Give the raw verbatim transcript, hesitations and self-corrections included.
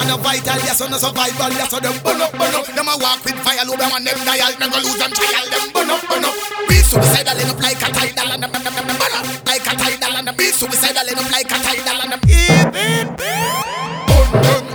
man a vital, yes, on a survival, yes, so them burn up, burn up. Them a walk with fire, low, them and them dial, them go lose them trial, them burn up, burn up. Be suicidal, end up like a tidal, and them, them, them, them, burn up like a tidal, and them be suicidal, end up like a tidal, and them even burn, burn.